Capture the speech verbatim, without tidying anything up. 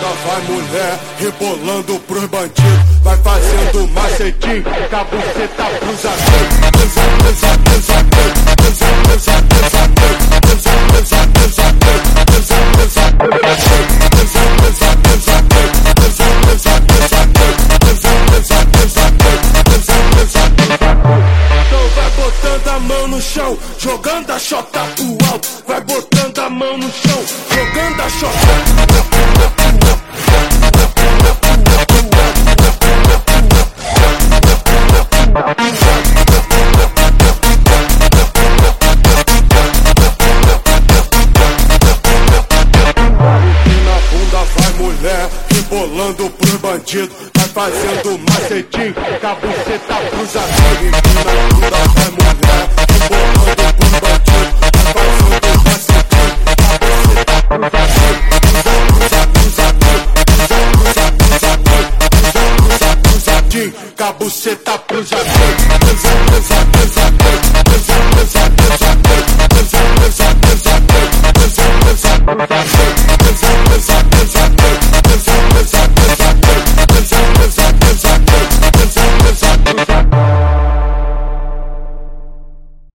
bunda vai mulher, rebolando pros bandidos. Vai fazendo macetinho, com a buceta pros amigos. Pros amigos, pros amigos, pros amigos, pros amigos, pros amigos, pros amigos, pros amigos, pros amigos, pros amigos, pros amigos, pros amigos, pros amigos, pros amigos, pros amigos, pros amigos. Então vai botando a mão no chão, jogando a chota pro alto. Vai botando a mão no chão, jogando a chota pro alto. Rebolando pros bandidos, vai fazendo macetinho, com a buceta pros amigos. Na bunda vai mulher, rebolando pros bandidos, vai fazendo macetinho, com a buceta pros amigos. Pros amigos, pros amigos, pros amigos, pros amigos, com a buceta pros amigos. Pros amigos, pros amigos, pros amigos, pros amigos, pros amigos.